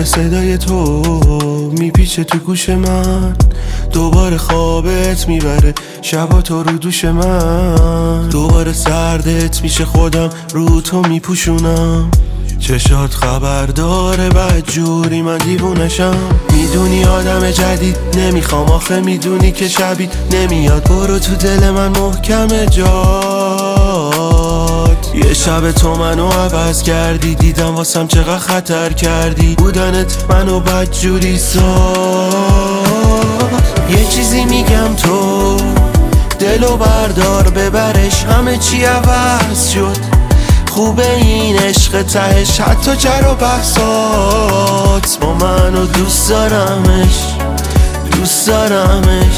دوباره صدای تو میپیچه تو گوش من، دوباره خوابت میبره شبا تو رو دوش من، دوباره سردت میشه خودم رو تو میپوشونم. چشات خبر داره بدجوری من دیوونشم. میدونی آدم جدید نمیخوام، آخه میدونی که شبیه نمیاد. برو تو دل من محکم جات. یه شب تو منو عوض کردی، دیدم واسم چقدر خطر کردی. بودنت منو بدجوری ساخت. یه چیزی میگم تو دلو بردار ببرش، همه چی عوض شد. خوبه این عشق تهش حتی جر و بحثات با منو دوست دارمش، دوست دارمش.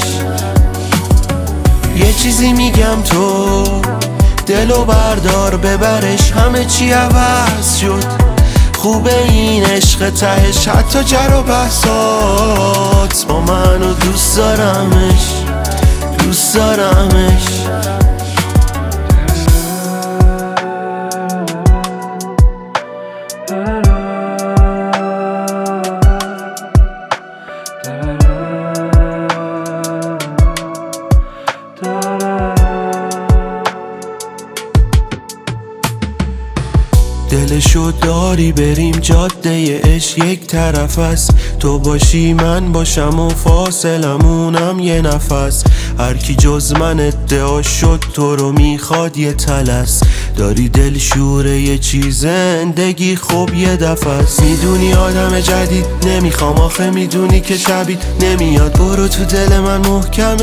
یه چیزی میگم تو دلو بردار ببرش، همه چی عوض شد. خوبه این عشق تهش حتی جر و بحثات با منو دوست دارمش، دوست دارمش. دلشو داری بریم جاده عشق یک طرف است. تو باشی من باشم و فاصلمونم یه نفس. هرکی جز من ادعا شد تو رو میخواد یه تلس. داری دل شوره یه چیز زندگی خوب یه دفعه است. میدونی آدم جدید نمیخوام، آخه میدونی که شبیه نمیاد. برو تو دل من محکم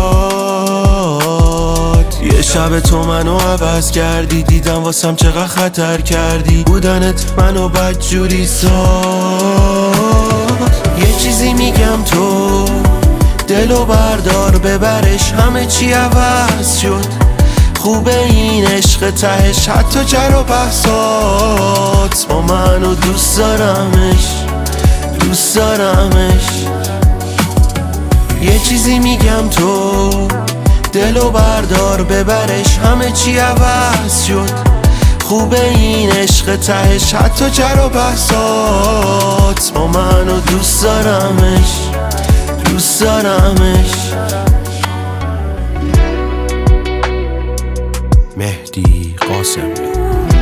جات. یه شب تو منو عوض کردی، دیدم واسم چقدر خطر کردی. بودنت منو بدجوری ساخت. یه چیزی میگم تو دلو بردار ببرش، همه چی عوض شد. خوبه این عشق تهش حتی جر و بحثات با منو دوست دارمش، دوست دارمش. یه چیزی میگم تو دلو بردار ببرش، همه چی عوض شد. خوبه این عشق تهش حتی جر و بحثات با منو دوست دارمش، دوست دارمش. مهدی قاسمی.